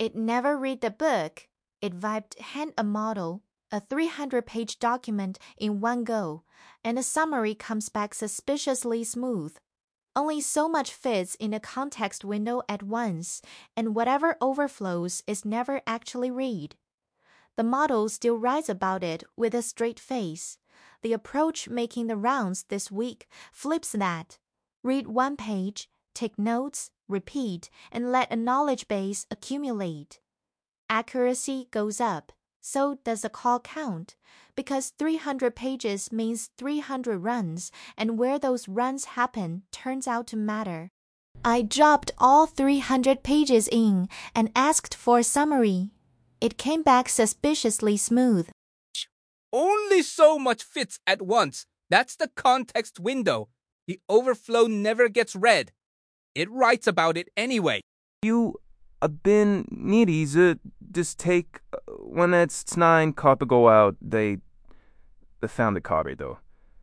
It never read the book. It vibed hand a model, a 300-page document in one go, and the summary comes back suspiciously smooth. Only so much fits in the context window at once, and whatever overflows is never actually read. The model still writes about it with a straight face. The approach making the rounds this week flips that. Read one page, take notes, repeat, and let a knowledge base accumulate. Accuracy goes up. So does the call count, because 300 pages means 300 runs, and where those runs happen turns out to matter. I dropped all 300 pages in and asked for a summary. It came back suspiciously smooth. Only so much fits at once. That's the context window. The overflow never gets read. It writes about it anyway. You been needy, just take when it's 9 copy go out, they found the copy though.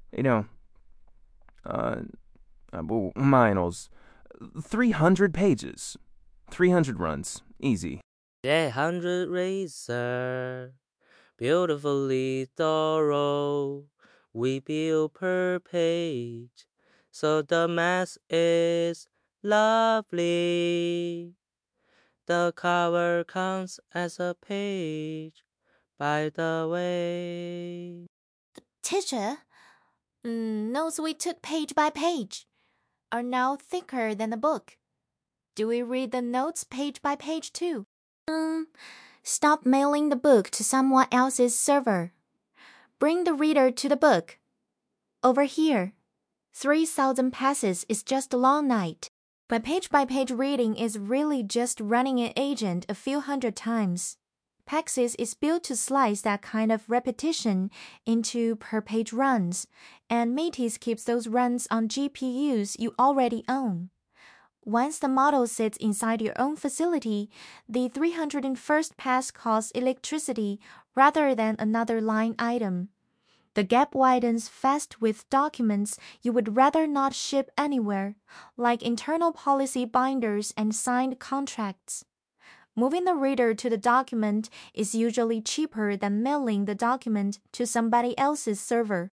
Mine's 300 pages, 300 runs, easy. 100 razor, beautifully thorough, we bill per page, so the math is lovely. The cover counts as a page, by the way. Teacher, notes we took page by page are now thicker than the book. Do we read the notes page by page too? Stop mailing the book to someone else's server. Bring the reader to the book. Over here. 3,000 passes is just a long night. But page-by-page reading is really just running an agent a few hundred times. Paxis is built to slice that kind of repetition into per-page runs, and Metis keeps those runs on GPUs you already own. Once the model sits inside your own facility, the 301st pass costs electricity rather than another line item. The gap widens fast with documents you would rather not ship anywhere, like internal policy binders and signed contracts. Moving the reader to the document is usually cheaper than mailing the document to somebody else's server.